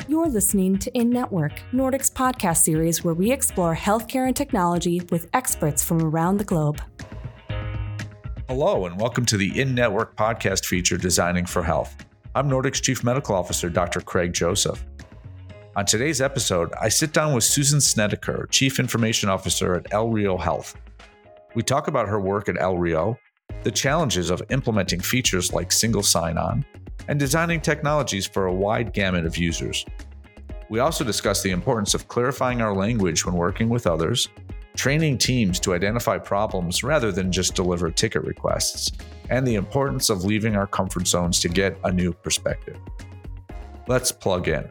You're listening to In Network, Nordic's podcast series where we explore healthcare and technology with experts from around the globe. Hello, and welcome to the In Network podcast feature, Designing for Health. I'm Nordic's Chief Medical Officer, Dr. Craig Joseph. On today's episode, I sit down with Susan Snedeker, Chief Information Officer at El Rio Health. We talk about her work at El Rio, the challenges of implementing features like single sign-on, and designing technologies for a wide gamut of users. We also discuss the importance of clarifying our language when working with others, training teams to identify problems rather than just deliver ticket requests, and the importance of leaving our comfort zones to get a new perspective. Let's plug in.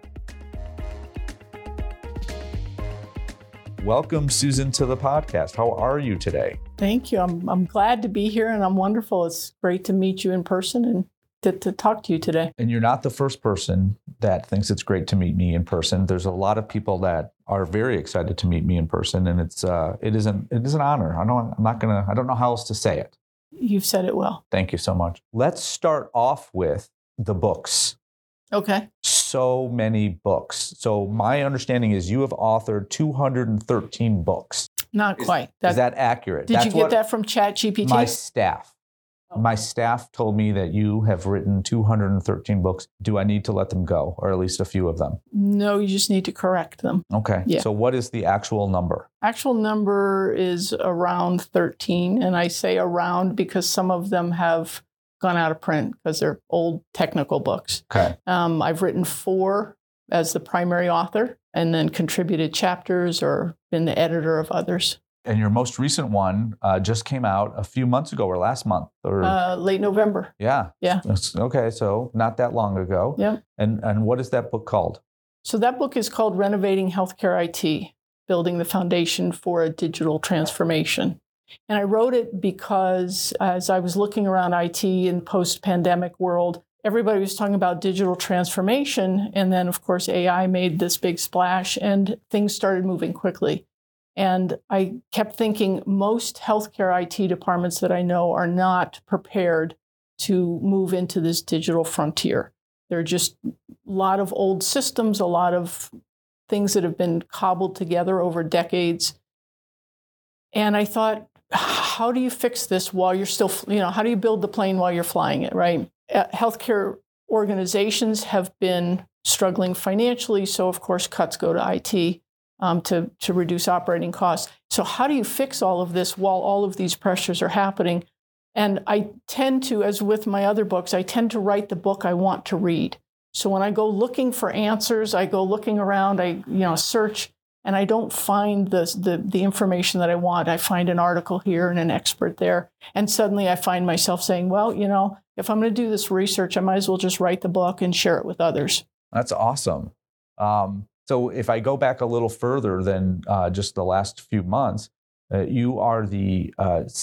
Welcome, Susan, to the podcast. How are you today? Thank you. I'm glad to be here, and I'm wonderful. It's great to meet you in person and to talk to you today. And you're not the first person that thinks it's great to meet me in person. There's a lot of people that are very excited to meet me in person, and it is an honor. I don't know how else to say it. You've said it well. Thank you so much. Let's start off with the books. Okay. So many books. So my understanding is you have authored 213 books. Not quite. Is that accurate? Did you get that from ChatGPT? My staff. My staff told me that you have written 213 books. Do I need to let them go, or at least a few of them? No, you just need to correct them. Okay. Yeah. So what is the actual number? Actual number is around 13, and I say around because some of them have gone out of print because they're old technical books. Okay. I've written 4 as the primary author, and then contributed chapters or been the editor of others. And your most recent one just came out a few months ago, or last month, or late November. Yeah. Okay, so not that long ago. Yeah. And what is that book called? So that book is called Renovating Healthcare IT: Building the Foundation for a Digital Transformation. And I wrote it because as I was looking around IT in post-pandemic world, everybody was talking about digital transformation, and then of course AI made this big splash, and things started moving quickly. And I kept thinking most healthcare IT departments that I know are not prepared to move into this digital frontier. There are just a lot of old systems, a lot of things that have been cobbled together over decades. And I thought, how do you fix this while you're still, how do you build the plane while you're flying it, right? Healthcare organizations have been struggling financially, so of course cuts go to IT. To reduce operating costs. So how do you fix all of this while all of these pressures are happening? And I tend to, as with my other books, I tend to write the book I want to read. So when I go looking for answers, I go looking around, I search, and I don't find the information that I want. I find an article here and an expert there. And suddenly I find myself saying, well, if I'm going to do this research, I might as well just write the book and share it with others. That's awesome. So if I go back a little further than just the last few months, you are the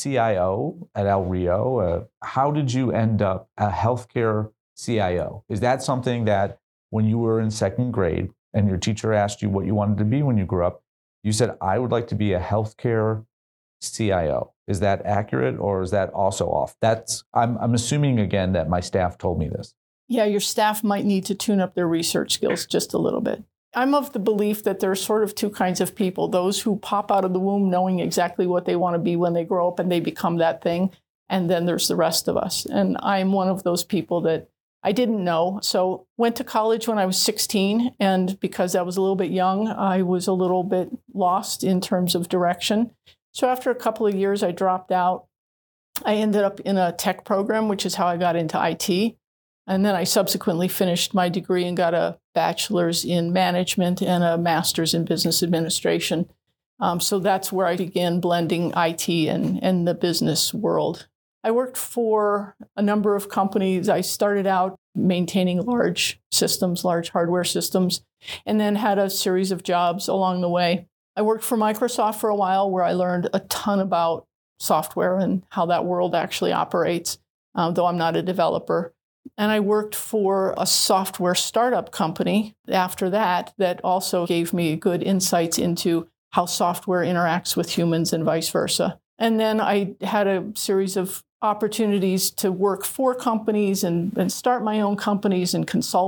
CIO at El Rio. How did you end up a healthcare CIO? Is that something that when you were in second grade and your teacher asked you what you wanted to be when you grew up, you said, I would like to be a healthcare CIO? Is that accurate, or is that also off? I'm assuming again that my staff told me this. Yeah, your staff might need to tune up their research skills just a little bit. I'm of the belief that there are sort of 2 kinds of people: those who pop out of the womb knowing exactly what they want to be when they grow up and they become that thing. And then there's the rest of us. And I'm one of those people that I didn't know. So went to college when I was 16. And because I was a little bit young, I was a little bit lost in terms of direction. So after a couple of years, I dropped out. I ended up in a tech program, which is how I got into IT. And then I subsequently finished my degree and got a bachelor's in management and a master's in business administration. So that's where I began blending IT and the business world. I worked for a number of companies. I started out maintaining large systems, large hardware systems, and then had a series of jobs along the way. I worked for Microsoft for a while, where I learned a ton about software and how that world actually operates, though I'm not a developer. And I worked for a software startup company after that also gave me good insights into how software interacts with humans and vice versa. And then I had a series of opportunities to work for companies and start my own companies and consult.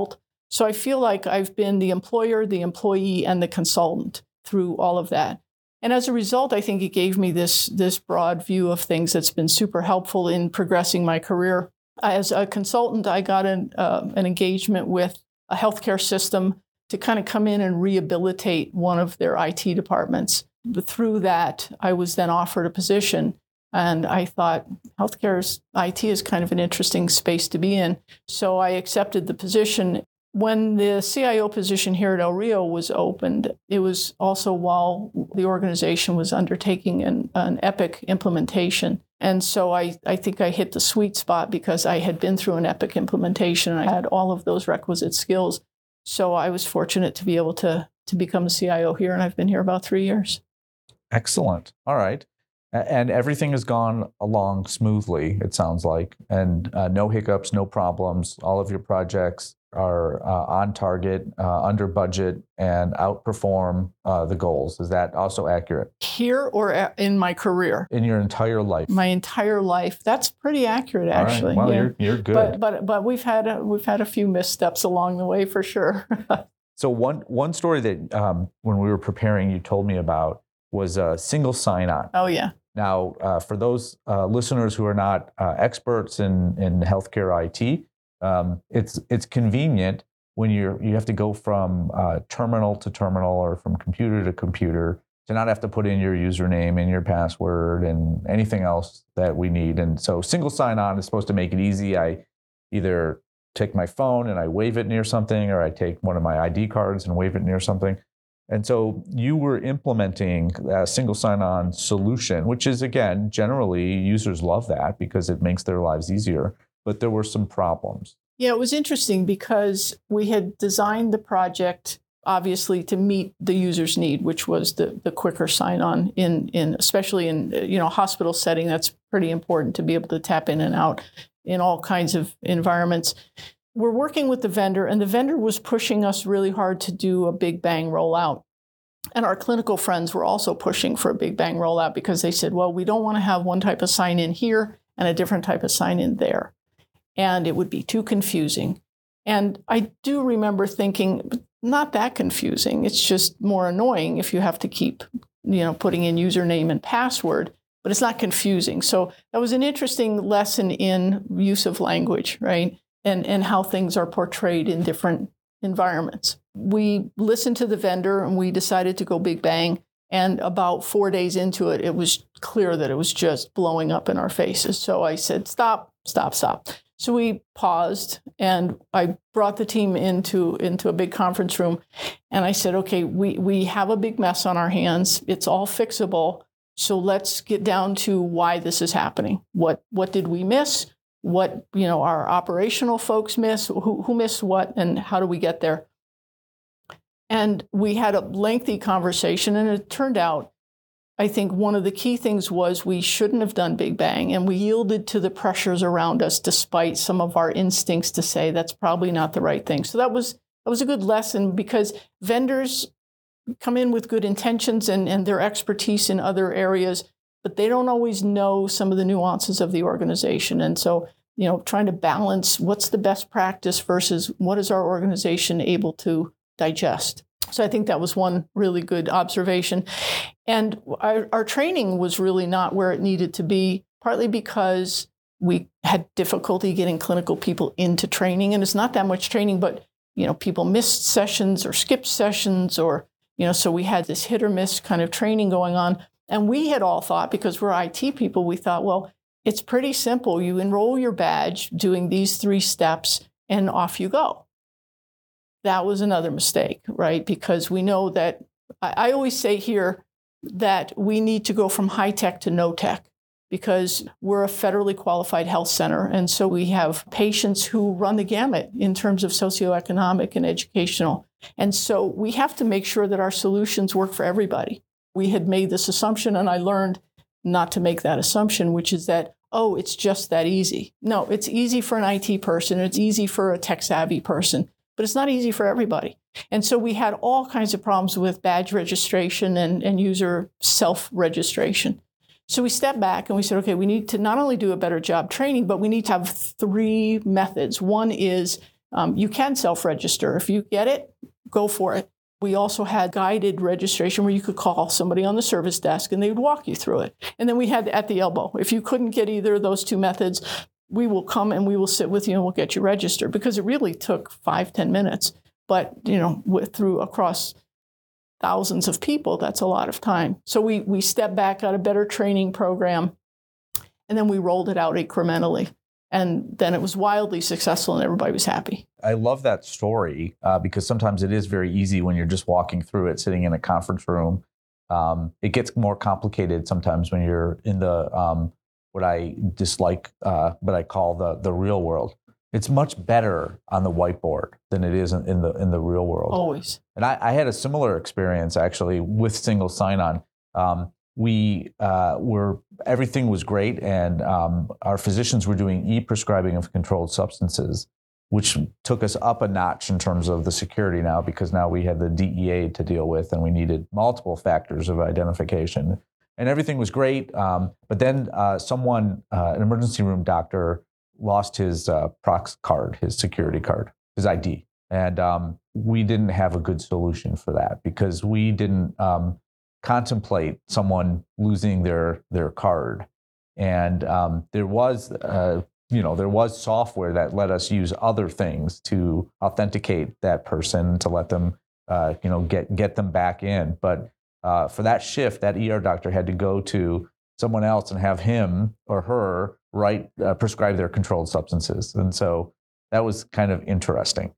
So I feel like I've been the employer, the employee, and the consultant through all of that. And as a result, I think it gave me this broad view of things that's been super helpful in progressing my career. As a consultant, I got an engagement with a healthcare system to kind of come in and rehabilitate one of their IT departments. But through that, I was then offered a position. And I thought healthcare's IT is kind of an interesting space to be in. So I accepted the position. When the CIO position here at El Rio was opened, it was also while the organization was undertaking an Epic implementation. And so I think I hit the sweet spot because I had been through an Epic implementation and I had all of those requisite skills. So I was fortunate to be able to become a CIO here, and I've been here about 3 years. Excellent. All right. And everything has gone along smoothly, it sounds like, and no hiccups, no problems. All of your projects are on target, under budget, and outperform the goals. Is that also accurate? Here or in my career? In your entire life? My entire life. That's pretty accurate, actually. All right. Well, yeah. you're good. But we've had a few missteps along the way for sure. So one story that when we were preparing, you told me about was a single sign-on. Oh yeah. Now, for those listeners who are not experts in healthcare IT, it's convenient when you have to go from terminal to terminal or from computer to computer to not have to put in your username and your password and anything else that we need. And so single sign-on is supposed to make it easy. I either take my phone and I wave it near something, or I take one of my ID cards and wave it near something. And so you were implementing a single sign-on solution, which is, again, generally users love that because it makes their lives easier. But there were some problems. Yeah, it was interesting because we had designed the project, obviously, to meet the user's need, which was the quicker sign-on in especially in hospital setting. That's pretty important to be able to tap in and out in all kinds of environments. We're working with the vendor, and the vendor was pushing us really hard to do a big bang rollout. And our clinical friends were also pushing for a big bang rollout because they said, well, we don't want to have one type of sign-in here and a different type of sign-in there. And it would be too confusing. And I do remember thinking, not that confusing. It's just more annoying if you have to keep, putting in username and password, but it's not confusing. So that was an interesting lesson in use of language, right? And how things are portrayed in different environments. We listened to the vendor and we decided to go big bang. And about 4 days into it, it was clear that it was just blowing up in our faces. So I said, stop. So we paused and I brought the team into a big conference room. And I said, okay, we have a big mess on our hands. It's all fixable. So let's get down to why this is happening. What did we miss? What our operational folks miss, who missed what, and how do we get there? And we had a lengthy conversation, and it turned out, I think one of the key things was we shouldn't have done big bang, and we yielded to the pressures around us despite some of our instincts to say that's probably not the right thing. So that was a good lesson because vendors come in with good intentions and their expertise in other areas, but they don't always know some of the nuances of the organization. And so, trying to balance what's the best practice versus what is our organization able to digest. So I think that was one really good observation. And our training was really not where it needed to be, partly because we had difficulty getting clinical people into training. And it's not that much training, but, people missed sessions or skipped sessions or, so we had this hit or miss kind of training going on. And we had all thought, because we're IT people, we thought, well, it's pretty simple. You enroll your badge doing these 3 steps and off you go. That was another mistake, right? Because we know that, I always say here that we need to go from high tech to no tech because we're a federally qualified health center. And so we have patients who run the gamut in terms of socioeconomic and educational. And so we have to make sure that our solutions work for everybody. We had made this assumption, and I learned not to make that assumption, which is that, oh, it's just that easy. No, it's easy for an IT person. It's easy for a tech-savvy person, but it's not easy for everybody. And so we had all kinds of problems with badge registration and user self-registration. So we stepped back and we said, okay, we need to not only do a better job training, but we need to have 3 methods. One is You can self-register. If you get it, go for it. We also had guided registration where you could call somebody on the service desk and they would walk you through it. And then we had at the elbow. If you couldn't get either of those two methods, we will come and we will sit with you and we'll get you registered, because it really took 5-10 minutes. But, across thousands of people, that's a lot of time. So we stepped back, got a better training program, and then we rolled it out incrementally. And then it was wildly successful and everybody was happy. I love that story because sometimes it is very easy when you're just walking through it, sitting in a conference room. It gets more complicated sometimes when you're in the what I dislike, but I call the real world. It's much better on the whiteboard than it is in the real world. Always. And I had a similar experience actually with single sign-on. Everything was great, and our physicians were doing e-prescribing of controlled substances, which took us up a notch in terms of the security now, because now we had the DEA to deal with, and we needed multiple factors of identification. And everything was great, but then an emergency room doctor, lost his Prox card, his security card, his ID, and we didn't have a good solution for that because we didn't contemplate someone losing their card, and there was software that let us use other things to authenticate that person to let them get them back in. But for that shift, that ER doctor had to go to someone else and have him or her prescribe their controlled substances, and so that was kind of interesting.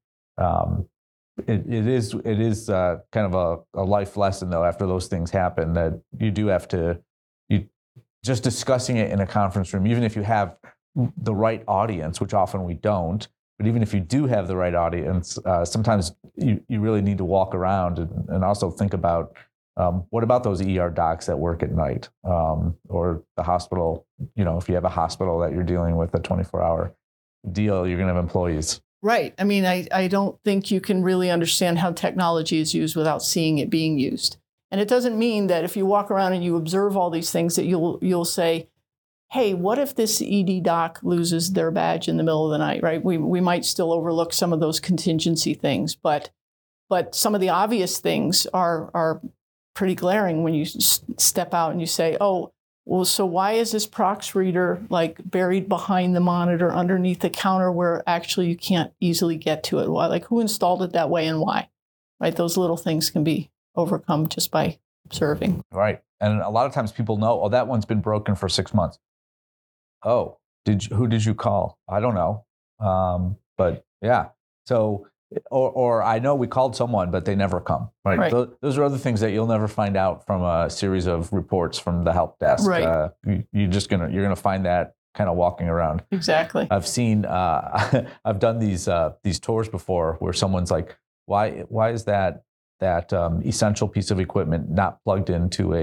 It is kind of a life lesson, though, after those things happen, that you do have to, just discussing it in a conference room, even if you have the right audience, which often we don't, but even if you do have the right audience, sometimes you really need to walk around and also think about what about those ER docs that work at night, or the hospital, if you have a hospital that you're dealing with a 24-hour deal, you're going to have employees. Right. I mean, I don't think you can really understand how technology is used without seeing it being used. And it doesn't mean that if you walk around and you observe all these things that you'll say, hey, what if this ED doc loses their badge in the middle of the night, right? We might still overlook some of those contingency things, but some of the obvious things are pretty glaring when you step out and you say, oh, well, so why is this Prox reader buried behind the monitor underneath the counter where actually you can't easily get to it? Why? Who installed it that way and why? Right? Those little things can be overcome just by observing. Right. And a lot of times people know, oh, that one's been broken for 6 months. Oh, who did you call? I don't know. But yeah. So, or I know we called someone, but they never come. Right. Those are other things that you'll never find out from a series of reports from the help desk. Right. You're gonna find that kind of walking around. Exactly. I've seen. I've done these tours before where someone's like, why is that essential piece of equipment not plugged into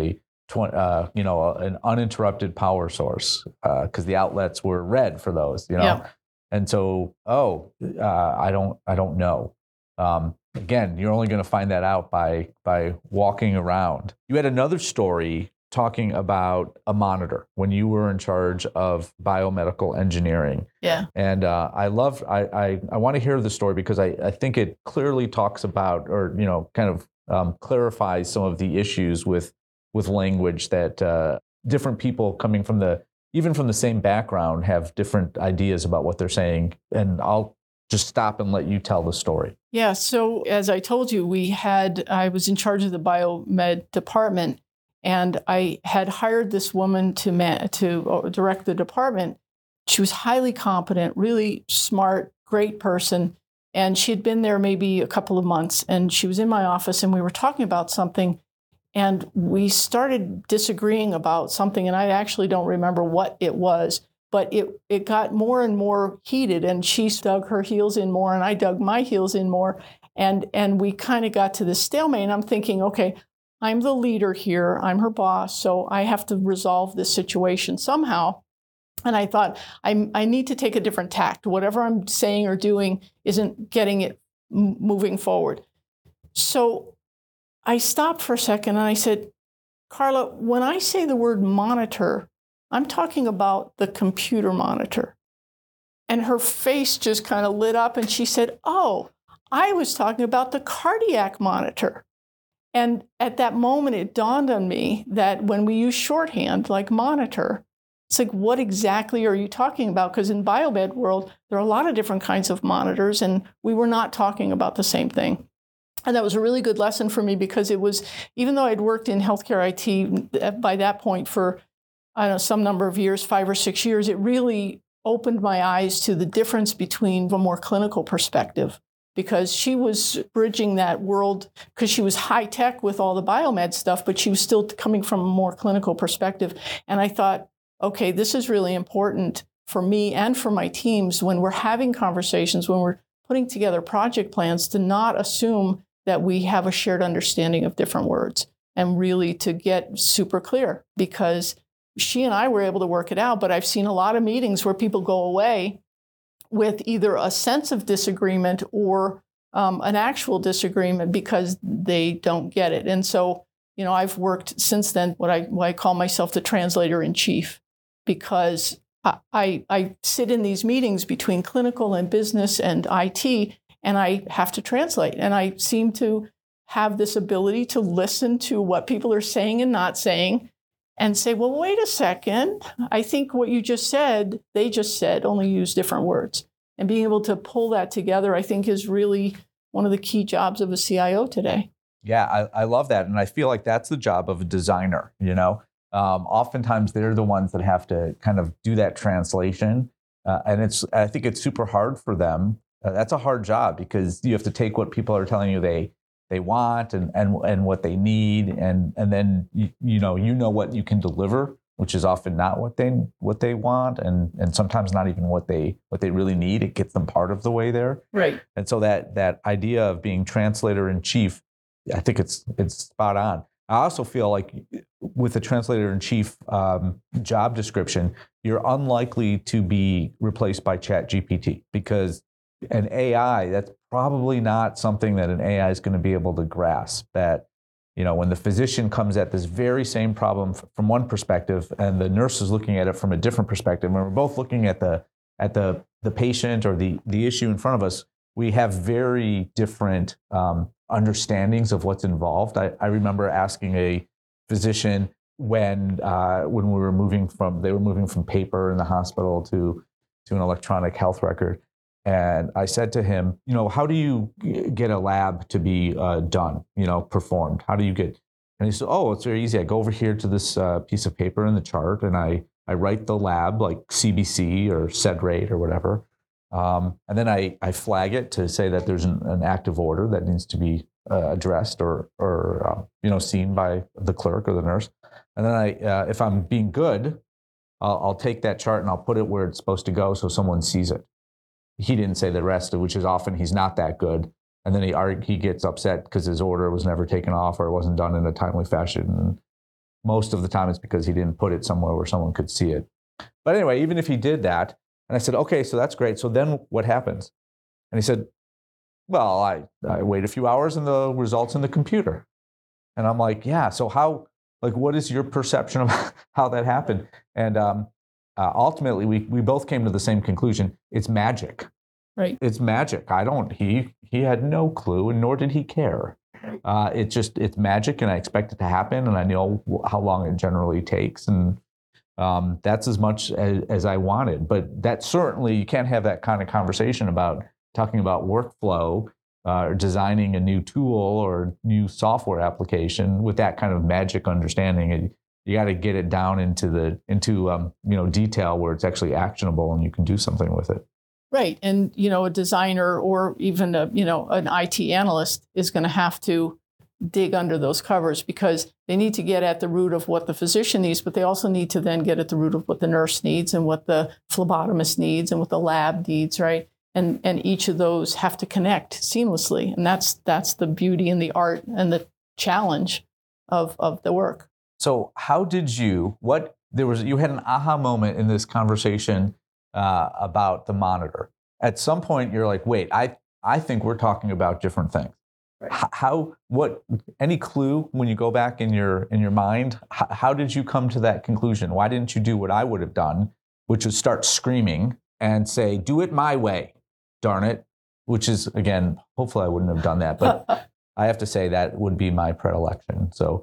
an uninterrupted power source, because the outlets were red for those, Yeah. And so, I don't know. Again, you're only going to find that out by walking around. You had another story talking about a monitor when you were in charge of biomedical engineering. Yeah. And I want to hear the story because I think it clearly talks about, or kind of clarifies some of the issues with language that different people coming from even from the same background have different ideas about what they're saying. And I'll just stop and let you tell the story. Yeah. So as I told you, I was in charge of the biomed department, and I had hired this woman to direct the department. She was highly competent, really smart, great person. And she had been there maybe a couple of months, and she was in my office and we were talking about something. And we started disagreeing about something, and I actually don't remember what it was, but it got more and more heated, and she dug her heels in more, and I dug my heels in more, and we kind of got to this stalemate. And I'm thinking, okay, I'm the leader here, I'm her boss, so I have to resolve this situation somehow. And I thought, I need to take a different tact. Whatever I'm saying or doing isn't getting it moving forward. So I stopped for a second and I said, Carla, when I say the word monitor, I'm talking about the computer monitor. And her face just kind of lit up and she said, "Oh, I was talking about the cardiac monitor." And at that moment, it dawned on me that when we use shorthand like monitor, it's like, what exactly are you talking about? Because in biomed world, there are a lot of different kinds of monitors, and we were not talking about the same thing. And that was a really good lesson for me because it was, even though I'd worked in healthcare IT by that point for, I don't know, some number of years, 5 or 6 years, it really opened my eyes to the difference between a more clinical perspective. Because she was bridging that world, because she was high tech with all the biomed stuff, but she was still coming from a more clinical perspective. And I thought, okay, this is really important for me and for my teams when we're having conversations, when we're putting together project plans, to not assume that we have a shared understanding of different words and really to get super clear, because she and I were able to work it out. But I've seen a lot of meetings where people go away with either a sense of disagreement or an actual disagreement because they don't get it. And so, I've worked since then what I call myself the translator in chief, because I sit in these meetings between clinical and business and IT, and I have to translate. And I seem to have this ability to listen to what people are saying and not saying, and say, well, wait a second. I think what you just said, they just said, only use different words. And being able to pull that together, I think, is really one of the key jobs of a CIO today. Yeah, I love that. And I feel like that's the job of a designer, Oftentimes they're the ones that have to kind of do that translation. And I think it's super hard for them. That's a hard job because you have to take what people are telling you they want and what they need, and then you know what you can deliver, which is often not what they want, and sometimes not even what they really need. It gets them part of the way there. Right. And so that idea of being translator in chief, I think it's spot on. I also feel like with the translator in chief job description, you're unlikely to be replaced by ChatGPT, because an AI, that's probably not something that an AI is going to be able to grasp. That, when the physician comes at this very same problem from one perspective and the nurse is looking at it from a different perspective, when we're both looking at the patient or the issue in front of us, we have very different understandings of what's involved. I remember asking a physician when they were moving from paper in the hospital to an electronic health record. And I said to him, how do you get a lab to be done, performed? How do you get? And he said, oh, it's very easy. I go over here to this piece of paper in the chart, and I write the lab, like CBC or sed rate or whatever. And then I flag it to say that there's an active order that needs to be addressed or seen by the clerk or the nurse. And then if I'm being good, I'll take that chart and I'll put it where it's supposed to go so someone sees it. He didn't say the rest, which is often he's not that good. And then he gets upset because his order was never taken off or it wasn't done in a timely fashion. And most of the time it's because he didn't put it somewhere where someone could see it. But anyway, even if he did that, and I said, okay, so that's great. So then what happens? And he said, well, I wait a few hours and the results in the computer. And I'm like, yeah, so what is your perception of how that happened? And ultimately, we both came to the same conclusion. It's magic. Right. It's magic. He had no clue, and nor did he care. It's magic, and I expect it to happen, and I know how long it generally takes, and that's as much as I wanted. But that certainly, you can't have that kind of conversation about talking about workflow or designing a new tool or new software application with that kind of magic understanding. You got to get it down into detail where it's actually actionable and you can do something with it. Right. And, a designer or even an IT analyst is going to have to dig under those covers because they need to get at the root of what the physician needs, but they also need to then get at the root of what the nurse needs and what the phlebotomist needs and what the lab needs, right? And each of those have to connect seamlessly. And that's the beauty and the art and the challenge of the work. So how did you had an aha moment in this conversation about the monitor. At some point you're like, wait, I think we're talking about different things. Right. Any clue when you go back in your mind, how did you come to that conclusion? Why didn't you do what I would have done, which was start screaming and say, do it my way, darn it, which is, again, hopefully I wouldn't have done that, but I have to say that would be my predilection. So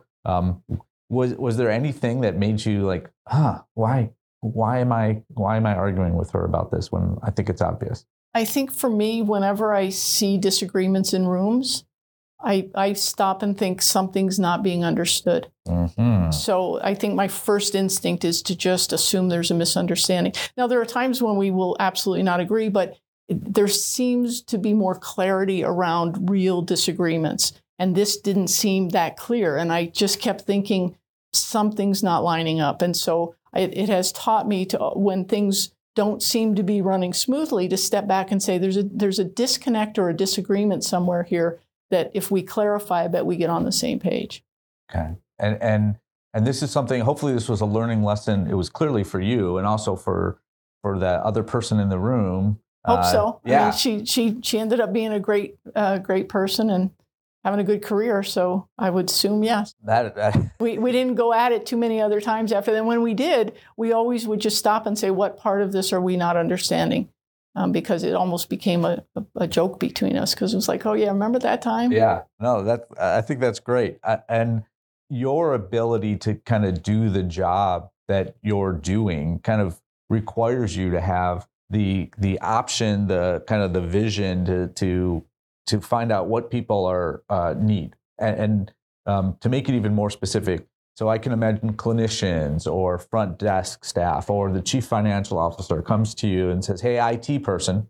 was there anything that made you like, why am I arguing with her about this when I think it's obvious? I think for me, whenever I see disagreements in rooms, I stop and think something's not being understood. Mm-hmm. So I think my first instinct is to just assume there's a misunderstanding. Now, there are times when we will absolutely not agree, but there seems to be more clarity around real disagreements. And this didn't seem that clear. And I just kept thinking something's not lining up. And so it has taught me to, when things don't seem to be running smoothly, to step back and say there's a disconnect or a disagreement somewhere here that if we clarify, I bet we get on the same page. Okay. And this is something, hopefully this was a learning lesson. It was clearly for you and also for the other person in the room. Hope so. Yeah. I mean, she ended up being a great person and having a good career. So I would assume yes. We didn't go at it too many other times after that. When we did, we always would just stop and say, what part of this are we not understanding? Because it almost became a joke between us, because it was like, oh yeah, remember that time? Yeah, no, I think that's great. And your ability to kind of do the job that you're doing kind of requires you to have the option, the kind of the vision to find out what people are need, and to make it even more specific. So I can imagine clinicians or front desk staff or the chief financial officer comes to you and says, hey, IT person,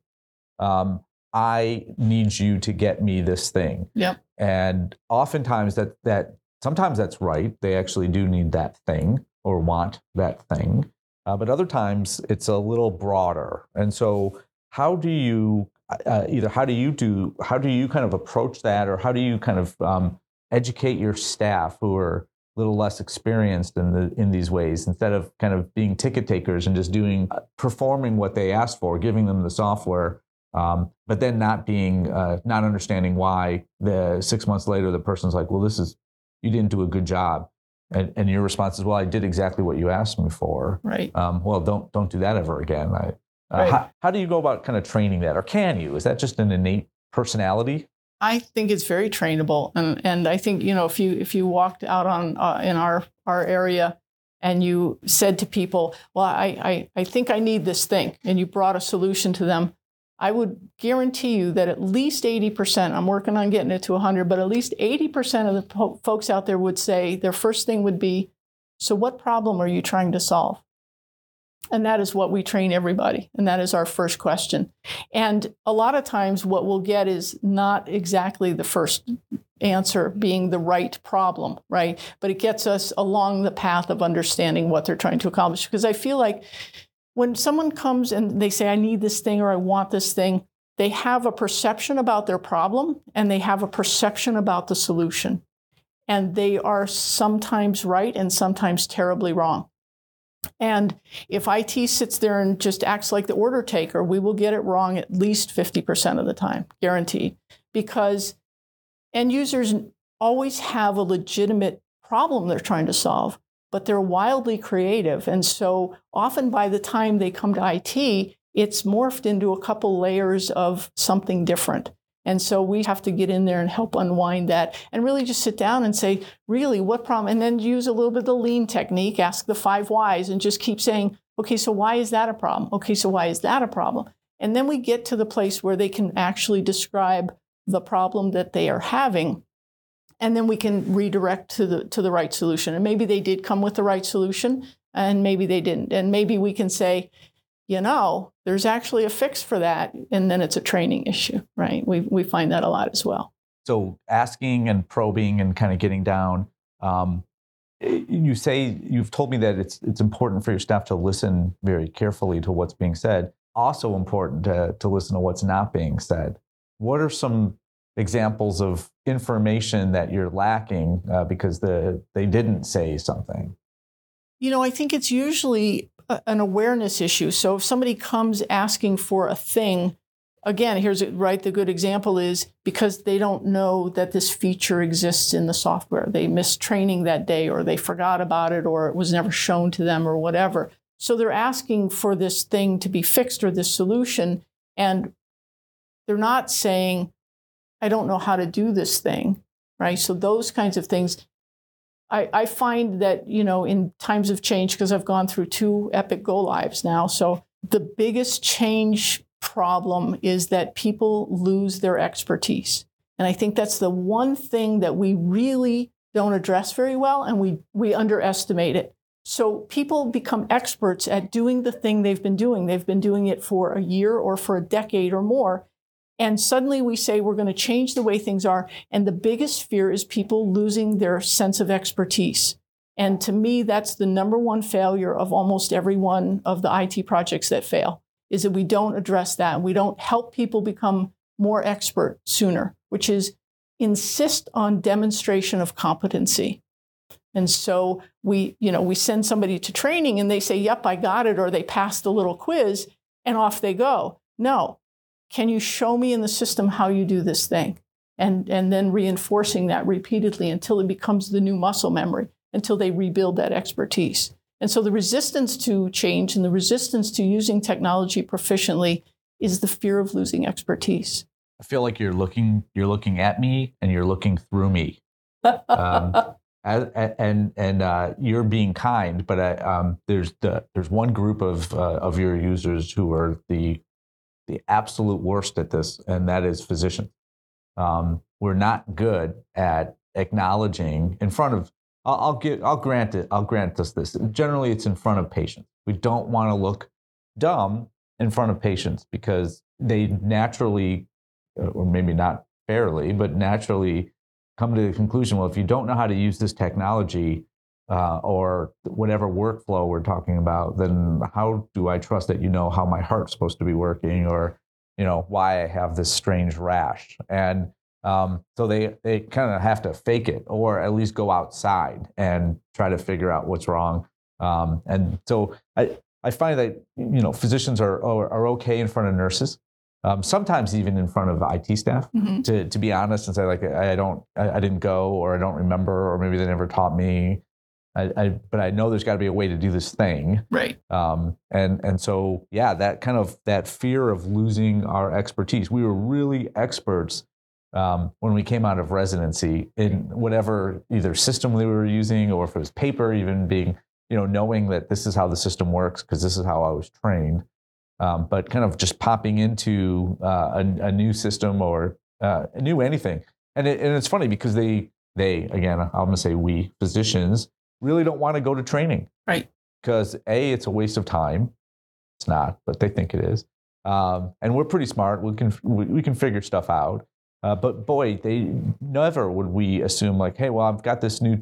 I need you to get me this thing. Yep. And oftentimes sometimes that's right. They actually do need that thing or want that thing. But other times it's a little broader. And so how do you kind of approach that, or how do you kind of educate your staff who are little less experienced in these ways, instead of kind of being ticket takers and just performing what they asked for, giving them the software, but then not understanding why 6 months later the person's like, well, you didn't do a good job, and your response is, well, I did exactly what you asked me for. Right. Well, don't do that ever again. Right. How do you go about kind of training that, or can you? Is that just an innate personality? I think it's very trainable, and I think, if you walked out on in our area and you said to people, well, I think I need this thing, and you brought a solution to them, I would guarantee you that at least 80%, I'm working on getting it to 100, but at least 80% of the folks out there would say their first thing would be, so what problem are you trying to solve? And that is what we train everybody. And that is our first question. And a lot of times what we'll get is not exactly the first answer being the right problem, right? But it gets us along the path of understanding what they're trying to accomplish. Because I feel like when someone comes and they say, I need this thing or I want this thing, they have a perception about their problem and they have a perception about the solution. And they are sometimes right and sometimes terribly wrong. And if IT sits there and just acts like the order taker, we will get it wrong at least 50% of the time, guaranteed. Because end users always have a legitimate problem they're trying to solve, but they're wildly creative. And so often by the time they come to IT, it's morphed into a couple layers of something different. And so we have to get in there and help unwind that and really just sit down and say, really, what problem? And then use a little bit of the lean technique, ask the 5 whys, and just keep saying, okay, so why is that a problem? Okay, so why is that a problem? And then we get to the place where they can actually describe the problem that they are having. And then we can redirect to the right solution. And maybe they did come with the right solution, and maybe they didn't. And maybe we can say, there's actually a fix for that, and then it's a training issue, right? We find that a lot as well. So asking and probing and kind of getting down. You've told me that it's important for your staff to listen very carefully to what's being said. Also important to listen to what's not being said. What are some examples of information that you're lacking because they didn't say something? I think it's usually an awareness issue. So if somebody comes asking for a thing, again, the good example is because they don't know that this feature exists in the software. They missed training that day, or they forgot about it, or it was never shown to them, or whatever. So they're asking for this thing to be fixed or this solution. And they're not saying, I don't know how to do this thing, right? So those kinds of things. I find that, in times of change, because I've gone through 2 Epic go lives now. So the biggest change problem is that people lose their expertise. And I think that's the one thing that we really don't address very well, and we underestimate it. So people become experts at doing the thing they've been doing. They've been doing it for a year or for a decade or more. And suddenly we say we're going to change the way things are. And the biggest fear is people losing their sense of expertise. And to me, that's the number one failure of almost every one of the IT projects that fail, is that we don't address that. We don't help people become more expert sooner, which is insist on demonstration of competency. And so we send somebody to training and they say, yep, I got it, or they passed the little quiz and off they go. No. Can you show me in the system how you do this thing? And then reinforcing that repeatedly until it becomes the new muscle memory, until they rebuild that expertise. And so the resistance to change and the resistance to using technology proficiently is the fear of losing expertise. I feel like you're looking at me and you're looking through me. And you're being kind, but there's one group of your users who are the absolute worst at this, and that is physicians. We're not good at acknowledging in front of. I'll grant us this. Generally, it's in front of patients. We don't want to look dumb in front of patients because they naturally, or maybe not fairly, but naturally come to the conclusion, well, if you don't know how to use this technology or whatever workflow we're talking about, then how do I trust that you know how my heart's supposed to be working, or why I have this strange rash? And so they kind of have to fake it, or at least go outside and try to figure out what's wrong. And so I find that physicians are okay in front of nurses. Sometimes even in front of IT staff, mm-hmm. to be honest, and say like I didn't go, or I don't remember, or maybe they never taught me. But I know there's got to be a way to do this thing, right? And so that fear of losing our expertise. We were really experts when we came out of residency in whatever either system we were using, or if it was paper, even being knowing that this is how the system works because this is how I was trained. But kind of just popping into a new system or a new anything. And it's funny because they again, I'm going to say we physicians really don't want to go to training. Right. Because A, it's a waste of time. It's not, but they think it is. And we're pretty smart. We can figure stuff out. But boy, they never would we assume like, hey, well, I've got this new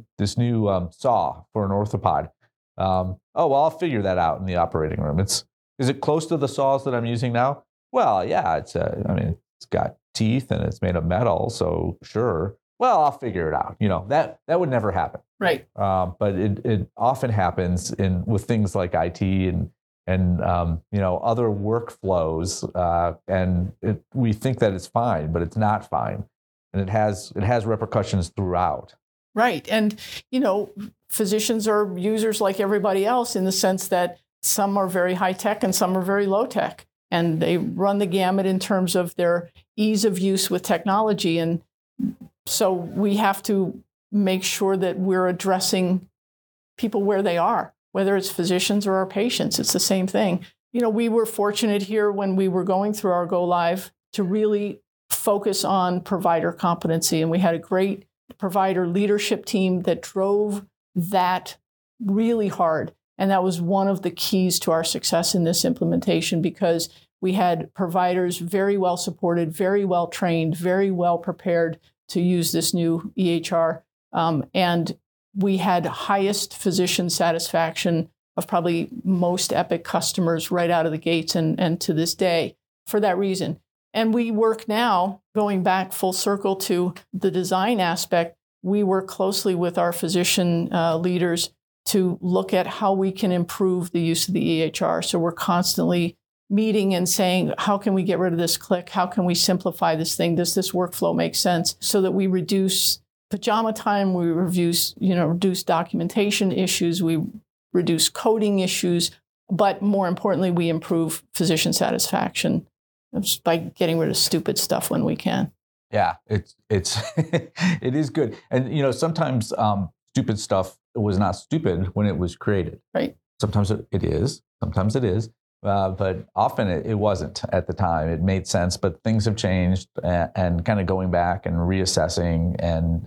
saw for an orthopod. Oh, well, I'll figure that out in the operating room. Is it close to the saws that I'm using now? Well, yeah, it's got teeth and it's made of metal, so sure. Well, I'll figure it out. That would never happen. Right. But it often happens with things like IT and other workflows, and we think that it's fine, but it's not fine, and it has repercussions throughout. Right, and physicians are users like everybody else in the sense that some are very high tech and some are very low tech, and they run the gamut in terms of their ease of use with technology. And so we have to make sure that we're addressing people where they are, whether it's physicians or our patients. It's the same thing. We were fortunate here when we were going through our go live to really focus on provider competency. And we had a great provider leadership team that drove that really hard. And that was one of the keys to our success in this implementation, because we had providers very well supported, very well trained, very well prepared to use this new EHR. And we had highest physician satisfaction of probably most Epic customers right out of the gates and to this day for that reason. And we work now, going back full circle to the design aspect, we work closely with our physician leaders to look at how we can improve the use of the EHR. So we're constantly meeting and saying, how can we get rid of this click? How can we simplify this thing? Does this workflow make sense? So that we reduce pajama time, we reduce documentation issues, we reduce coding issues, But more importantly, we improve physician satisfaction just by getting rid of stupid stuff when we can. Yeah, it's it is good. And sometimes stupid stuff was not stupid when it was created. Right. Sometimes it is. Sometimes it is. But often it wasn't at the time. It made sense, but things have changed, and kind of going back and reassessing.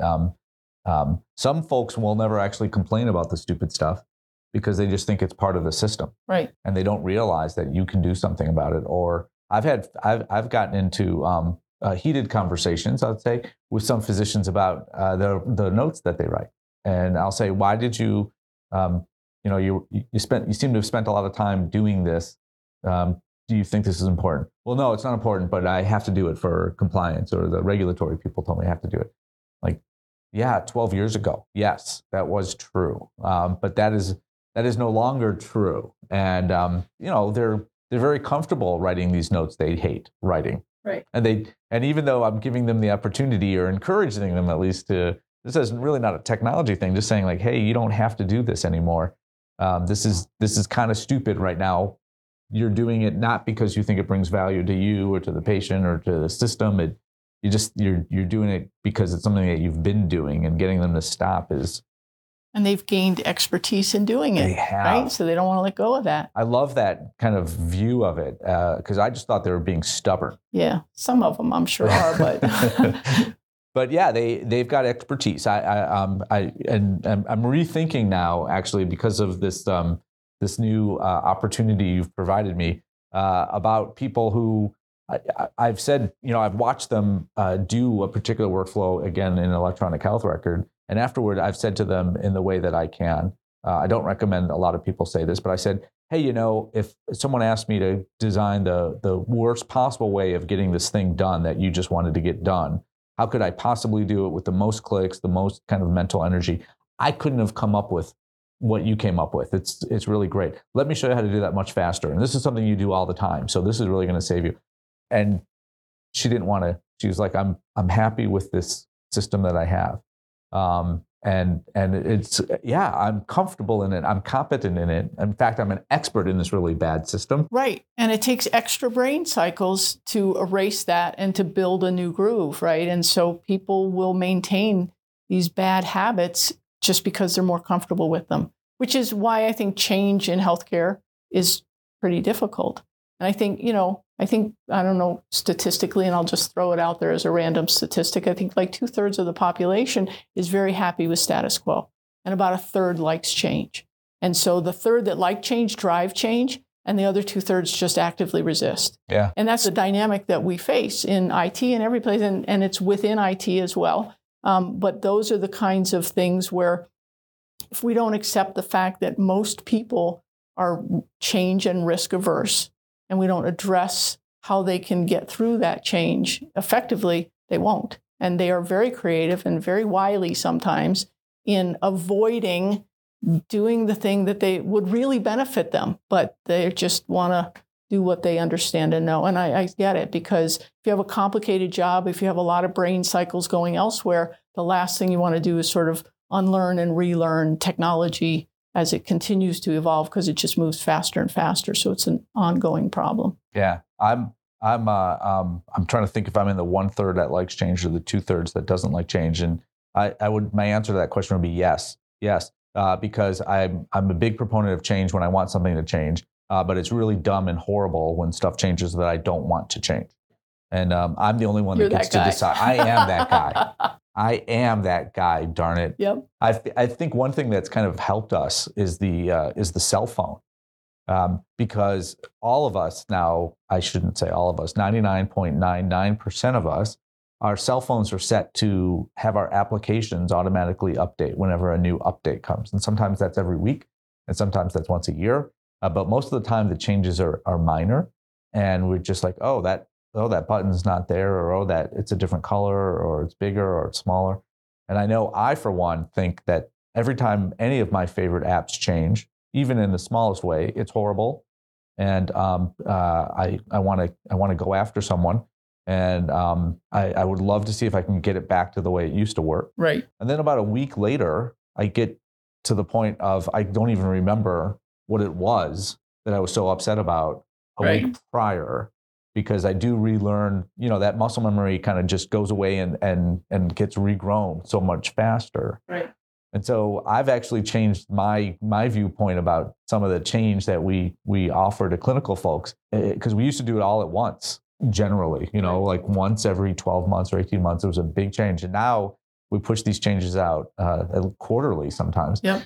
And some folks will never actually complain about the stupid stuff because they just think it's part of the system. Right. And they don't realize that you can do something about it. Or I've gotten into heated conversations, I'd say, with some physicians about the notes that they write. And I'll say, why did you, you seem to have spent a lot of time doing this. Do you think this is important? Well, no, it's not important, but I have to do it for compliance, or the regulatory people told me I have to do it. Like, yeah, 12 years ago, yes, that was true. But that is no longer true. And, they're very comfortable writing these notes they hate writing. Right. And even though I'm giving them the opportunity, or encouraging them at least to, this is really not a technology thing, just saying like, hey, you don't have to do this anymore. This is kind of stupid right now. You're doing it not because you think it brings value to you or to the patient or to the system. You're doing it because it's something that you've been doing, and getting them to stop is. And they've gained expertise in doing it. They have. Right? So they don't want to let go of that. I love that kind of view of it, because I just thought they were being stubborn. Yeah, some of them I'm sure are, but. But yeah, they've got expertise. I'm rethinking now, actually, because of this new opportunity you've provided me, about people who I've said, I've watched them do a particular workflow, again, in an electronic health record. And afterward, I've said to them in the way that I can, I don't recommend a lot of people say this, but I said, hey, if someone asked me to design the worst possible way of getting this thing done that you just wanted to get done, how could I possibly do it with the most clicks, the most kind of mental energy? I couldn't have come up with what you came up with. It's really great. Let me show you how to do that much faster. And this is something you do all the time. So this is really going to save you. And she didn't want to. She was like, I'm happy with this system that I have. And it's, yeah, I'm comfortable in it. I'm competent in it. In fact, I'm an expert in this really bad system. Right. And it takes extra brain cycles to erase that and to build a new groove, right? And so people will maintain these bad habits just because they're more comfortable with them, which is why I think change in healthcare is pretty difficult. And I think, I don't know statistically, and I'll just throw it out there as a random statistic. I think like 2/3 of the population is very happy with status quo, and about 1/3 likes change. And so the third that like change drive change, and the other 2/3 just actively resist. Yeah. And that's the dynamic that we face in IT and every place, and it's within IT as well. But those are the kinds of things where if we don't accept the fact that most people are change and risk averse, and we don't address how they can get through that change effectively, they won't. And they are very creative and very wily sometimes in avoiding doing the thing that they would really benefit them, but they just want to do what they understand and know. And I get it, because if you have a complicated job, if you have a lot of brain cycles going elsewhere, the last thing you want to do is sort of unlearn and relearn technology as it continues to evolve, because it just moves faster and faster. So it's an ongoing problem. Yeah, I'm trying to think if I'm in the 1/3 that likes change or the 2/3 that doesn't like change. And my answer to that question would be yes, because I'm a big proponent of change when I want something to change, but it's really dumb and horrible when stuff changes that I don't want to change. And I'm the only one that gets to decide. I am that guy. I am that guy, darn it. Yep. I think one thing that's kind of helped us is the cell phone, because all of us now, I shouldn't say all of us, 99.99% of us, our cell phones are set to have our applications automatically update whenever a new update comes. And sometimes that's every week, and sometimes that's once a year. But most of the time, the changes are minor, and we're just like, oh, that button's not there, or that it's a different color, or it's bigger, or it's smaller. And I know I, for one, think that every time any of my favorite apps change, even in the smallest way, it's horrible. And I want to go after someone, and I would love to see if I can get it back to the way it used to work. Right. And then about a week later, I get to the point of I don't even remember what it was that I was so upset about a week prior, because I do relearn, that muscle memory kind of just goes away and gets regrown so much faster. Right. And so I've actually changed my viewpoint about some of the change that we offer to clinical folks, because we used to do it all at once, generally, like once every 12 months or 18 months. It was a big change. And now we push these changes out quarterly sometimes. Yep.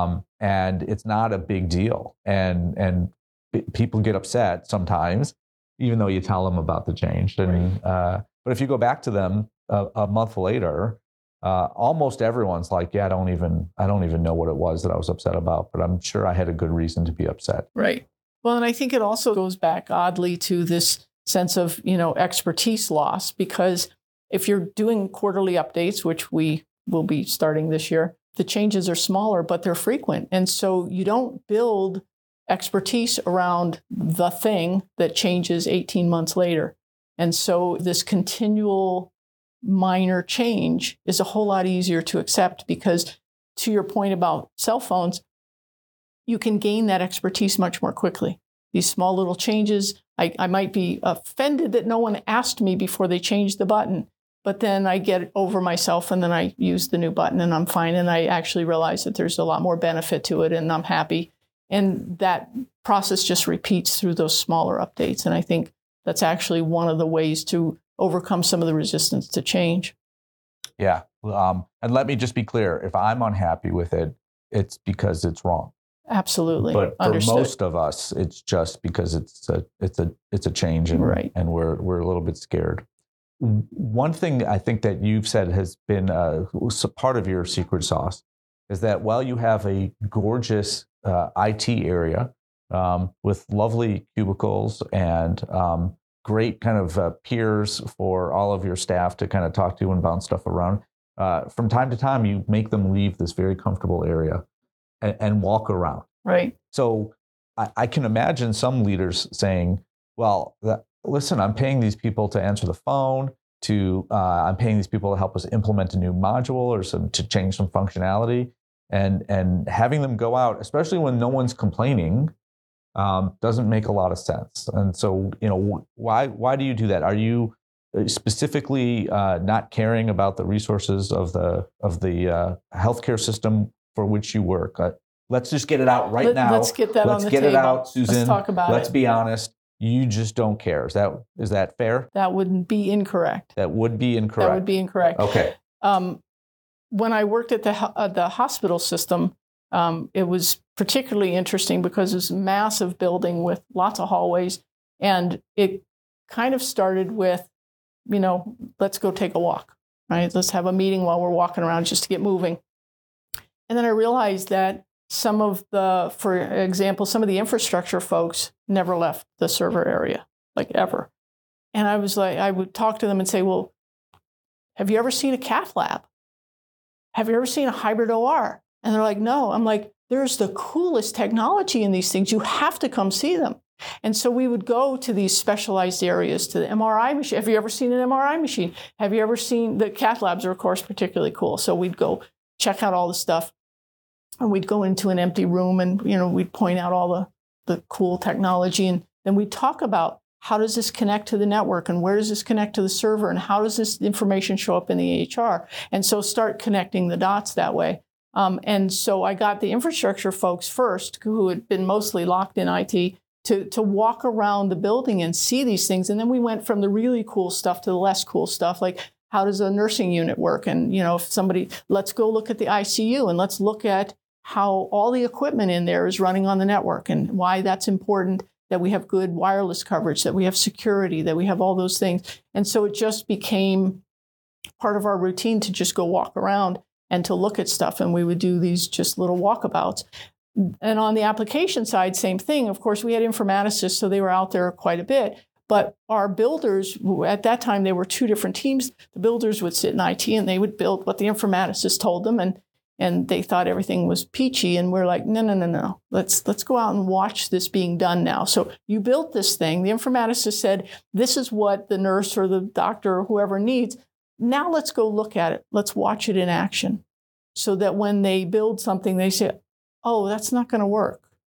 And it's not a big deal. And people get upset sometimes, even though you tell them about the change. And but if you go back to them a month later, almost everyone's like, yeah, I don't even know what it was that I was upset about, but I'm sure I had a good reason to be upset. Right. Well, and I think it also goes back oddly to this sense of, expertise loss, because if you're doing quarterly updates, which we will be starting this year, the changes are smaller, but they're frequent. And so you don't build expertise around the thing that changes 18 months later. And so this continual minor change is a whole lot easier to accept, because to your point about cell phones, you can gain that expertise much more quickly. These small little changes, I might be offended that no one asked me before they changed the button, but then I get over myself and then I use the new button and I'm fine. And I actually realize that there's a lot more benefit to it and I'm happy. And that process just repeats through those smaller updates. And I think that's actually one of the ways to overcome some of the resistance to change. Yeah. And let me just be clear. If I'm unhappy with it, it's because it's wrong. Absolutely. But for Understood. most of us, it's just because it's a change, and we're a little bit scared. One thing I think that you've said has been part of your secret sauce is that while you have a gorgeous IT area with lovely cubicles and great kind of peers for all of your staff to kind of talk to and bounce stuff around, from time to time you make them leave this very comfortable area and walk around. Right. So I can imagine some leaders saying, well, listen, I'm paying these people to answer the phone, I'm paying these people to help us implement a new module or to change some functionality, and having them go out, especially when no one's complaining, doesn't make a lot of sense. And so, why do you do that? Are you specifically not caring about the resources of the healthcare system for which you work? Let's just get it out now. Let's get that on the table. Let's get it out, Susan. Let's talk about it. Let's be honest. You just don't care. Is that fair? That wouldn't be incorrect. That would be incorrect. That would be incorrect. Okay. When I worked at the hospital system, it was particularly interesting because it's a massive building with lots of hallways, and it kind of started with, let's go take a walk, right? Let's have a meeting while we're walking around just to get moving. And then I realized that for example, some of the infrastructure folks never left the server area, like ever. And I was like, I would talk to them and say, well, have you ever seen a cath lab? Have you ever seen a hybrid OR? And they're like, no. I'm like, there's the coolest technology in these things. You have to come see them. And so we would go to these specialized areas, to the MRI machine. Have you ever seen an MRI machine? Have you ever seen the cath labs are, of course, particularly cool. So we'd go check out all the stuff. And we'd go into an empty room and, we'd point out all the cool technology. And then we'd talk about how does this connect to the network and where does this connect to the server and how does this information show up in the EHR? And so start connecting the dots that way. And so I got the infrastructure folks first, who had been mostly locked in IT, to walk around the building and see these things. And then we went from the really cool stuff to the less cool stuff, like how does a nursing unit work? And, if let's go look at the ICU and let's look at how all the equipment in there is running on the network and why that's important, that we have good wireless coverage, that we have security, that we have all those things. And so it just became part of our routine to just go walk around and to look at stuff. And we would do these just little walkabouts. And on the application side, same thing. Of course, we had informaticists, so they were out there quite a bit. But our builders, at that time, they were two different teams. The builders would sit in IT and they would build what the informaticists told them. And they thought everything was peachy. And we're like, no. Let's go out and watch this being done now. So you built this thing. The informaticist said, this is what the nurse or the doctor or whoever needs. Now let's go look at it. Let's watch it in action. So that when they build something, they say, oh, that's not going to work.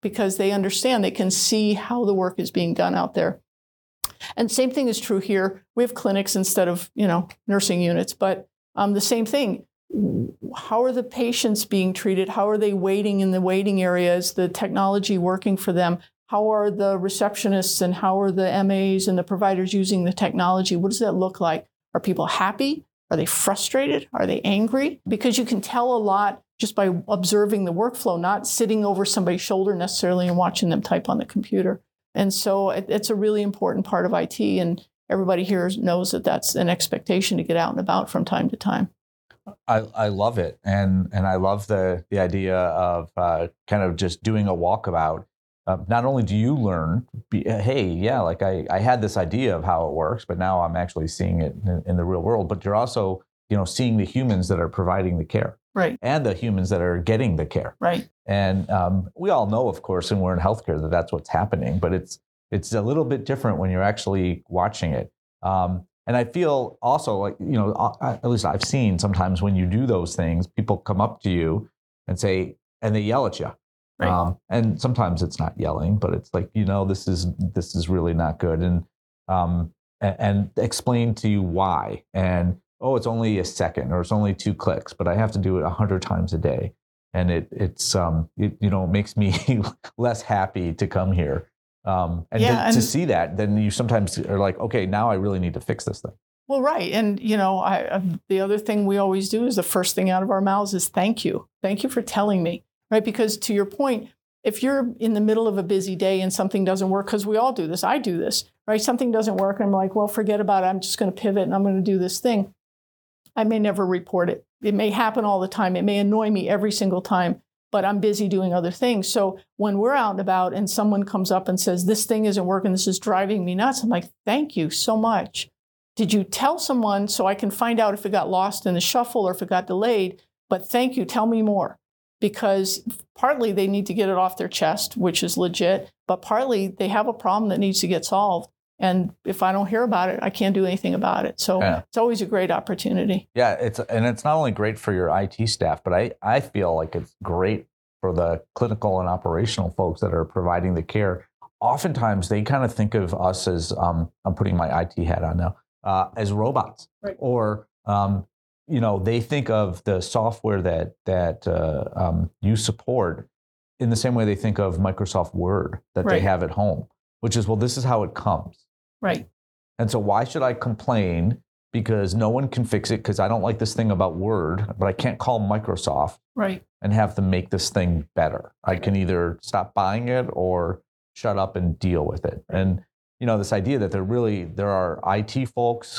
because they understand, they can see how the work is being done out there. And same thing is true here. We have clinics instead of, nursing units, but the same thing. How are the patients being treated? How are they waiting in the waiting area? Is the technology working for them? How are the receptionists and how are the MAs and the providers using the technology? What does that look like? Are people happy? Are they frustrated? Are they angry? Because you can tell a lot just by observing the workflow, not sitting over somebody's shoulder necessarily and watching them type on the computer. And so it's a really important part of IT, and everybody here knows that that's an expectation to get out and about from time to time. I love it. And I love the idea of kind of just doing a walkabout. Not only do you learn, I had this idea of how it works, but now I'm actually seeing it in the real world. But you're also, seeing the humans that are providing the care. Right. And the humans that are getting the care. Right. And we all know, of course, and we're in healthcare, that that's what's happening. But it's a little bit different when you're actually watching it. And I feel also like, at least I've seen sometimes when you do those things, people come up to you and say, and they yell at you. Right. And sometimes it's not yelling, but it's like, this is really not good. And explain to you why. And, it's only a second or it's only 2 clicks, but I have to do it 100 times a day. And it makes me less happy to come here. To see that, then you sometimes are like, okay, now I really need to fix this thing. Well, right. And, the other thing we always do is the first thing out of our mouths is thank you. Thank you for telling me, right? Because to your point, if you're in the middle of a busy day and something doesn't work, because we all do this, I do this, right? Something doesn't work. And I'm like, well, forget about it. I'm just going to pivot and I'm going to do this thing. I may never report it. It may happen all the time. It may annoy me every single time, but I'm busy doing other things. So when we're out and about and someone comes up and says, this thing isn't working, this is driving me nuts, I'm like, thank you so much. Did you tell someone so I can find out if it got lost in the shuffle or if it got delayed? But thank you, tell me more. Because partly they need to get it off their chest, which is legit, but partly they have a problem that needs to get solved. And if I don't hear about it, I can't do anything about it. So It's always a great opportunity. Yeah, it's not only great for your IT staff, but I feel like it's great for the clinical and operational folks that are providing the care. Oftentimes, they kind of think of us as, I'm putting my IT hat on now, as robots. Right. Or, they think of the software that you support in the same way they think of Microsoft Word that they have at home, which is, well, this is how it comes. Right. And so why should I complain because no one can fix it because I don't like this thing about Word, but I can't call Microsoft and have them make this thing better. I can either stop buying it or shut up and deal with it. And, this idea that there are IT folks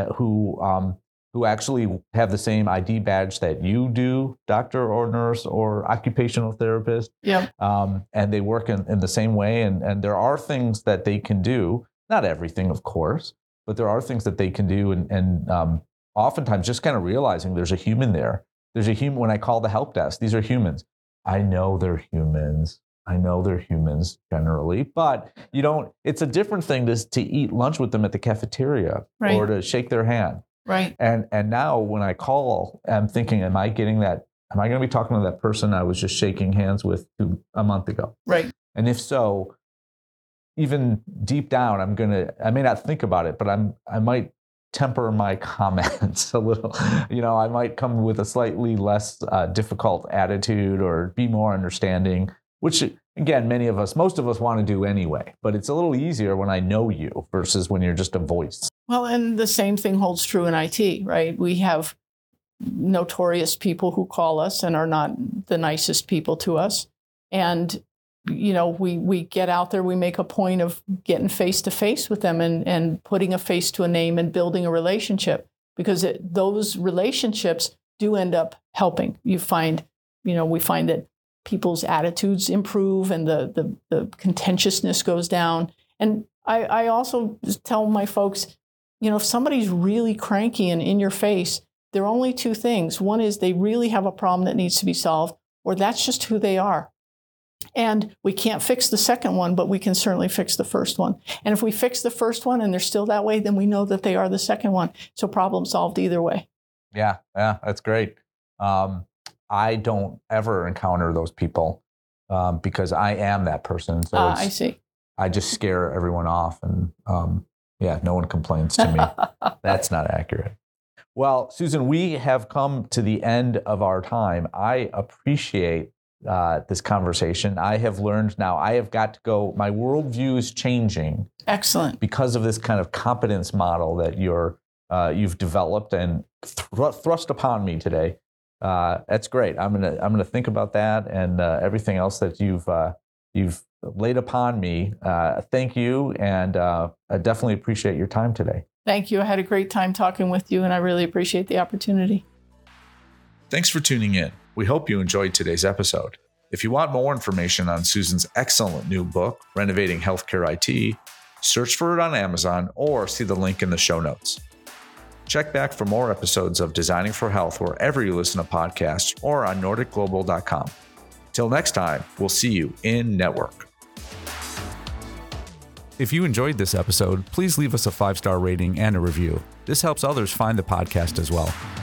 who actually have the same ID badge that you do, doctor or nurse or occupational therapist. Yeah. And they work in the same way. And there are things that they can do. Not everything, of course, but there are things that they can do. And oftentimes just kind of realizing there's a human there. There's a human. When I call the help desk, these are humans. I know they're humans. Generally, but it's a different thing to eat lunch with them at the cafeteria or to shake their hand. Right. And now when I call, I'm thinking, am I going to be talking to that person I was just shaking hands with a month ago? Right. And if so, even deep down, I may not think about it, but I might temper my comments a little. I might come with a slightly less difficult attitude or be more understanding, which again, most of us want to do anyway, but it's a little easier when I know you versus when you're just a voice. Well, and the same thing holds true in IT, right? We have notorious people who call us and are not the nicest people to us. And, we get out there, we make a point of getting face to face with them and putting a face to a name and building a relationship, because those relationships do end up helping. We find that people's attitudes improve and the contentiousness goes down. And I also tell my folks, if somebody's really cranky and in your face, there are only 2 things. One is they really have a problem that needs to be solved, or that's just who they are. And we can't fix the second one, but we can certainly fix the first one. And if we fix the first one and they're still that way, then we know that they are the second one. So problem solved either way. Yeah, that's great. I don't ever encounter those people. because I am that person. So I see. I just scare everyone off, and no one complains to me. That's not accurate. Well, Susan, we have come to the end of our time. I appreciate this conversation. I have learned now. I have got to go. My worldview is changing. Excellent. Because of this kind of competence model that you've developed and thrust upon me today. That's great. I'm gonna think about that and everything else that you've laid upon me. Thank you, and I definitely appreciate your time today. Thank you. I had a great time talking with you, and I really appreciate the opportunity. Thanks for tuning in. We hope you enjoyed today's episode. If you want more information on Susan's excellent new book, Renovating Healthcare IT, search for it on Amazon or see the link in the show notes. Check back for more episodes of Designing for Health wherever you listen to podcasts or on NordicGlobal.com. Till next time, we'll see you in network. If you enjoyed this episode, please leave us a 5-star rating and a review. This helps others find the podcast as well.